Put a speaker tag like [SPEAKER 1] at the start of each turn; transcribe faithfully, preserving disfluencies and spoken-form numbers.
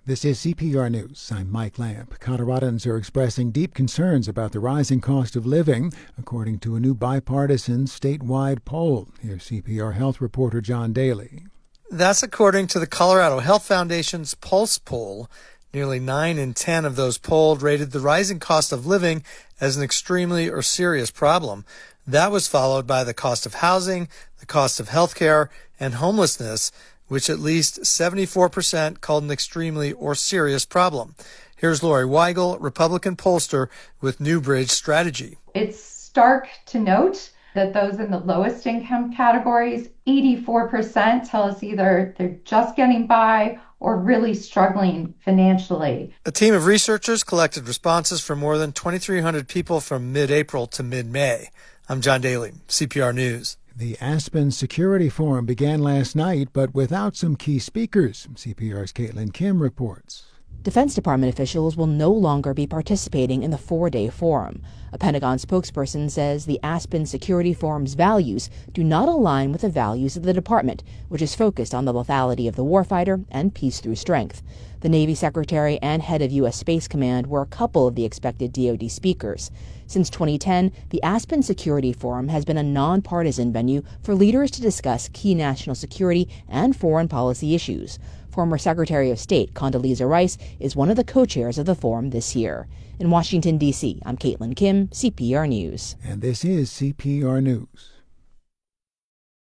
[SPEAKER 1] This is C P R News. I'm Mike Lamp. Coloradans are expressing deep concerns about the rising cost of living, according to a new bipartisan statewide poll. Here's C P R Health reporter John Daly.
[SPEAKER 2] That's according to the Colorado Health Foundation's Pulse poll. Nearly nine in ten of those polled rated the rising cost of living as an extremely or serious problem. That was followed by the cost of housing, the cost of health care, and homelessness, which at least seventy-four percent called an extremely or serious problem. Here's Lori Weigel, Republican pollster with Newbridge Strategy.
[SPEAKER 3] It's stark to note that those in the lowest income categories, eighty-four percent tell us either they're just getting by or really struggling financially.
[SPEAKER 2] A team of researchers collected responses from more than twenty-three hundred people from mid-April to mid-May. I'm John Daly, C P R News.
[SPEAKER 1] The Aspen Security Forum began last night, but without some key speakers. C P R's Caitlin Kim reports.
[SPEAKER 4] Defense Department officials will no longer be participating in the four-day forum. A Pentagon spokesperson says the Aspen Security Forum's values do not align with the values of the department, which is focused on the lethality of the warfighter and peace through strength. The Navy Secretary and head of U S Space Command were a couple of the expected D O D speakers. Since twenty ten, the Aspen Security Forum has been a nonpartisan venue for leaders to discuss key national security and foreign policy issues. Former Secretary of State Condoleezza Rice is one of the co-chairs of the forum this year. In Washington, D C, I'm Caitlin Kim, C P R News.
[SPEAKER 1] And this is C P R News.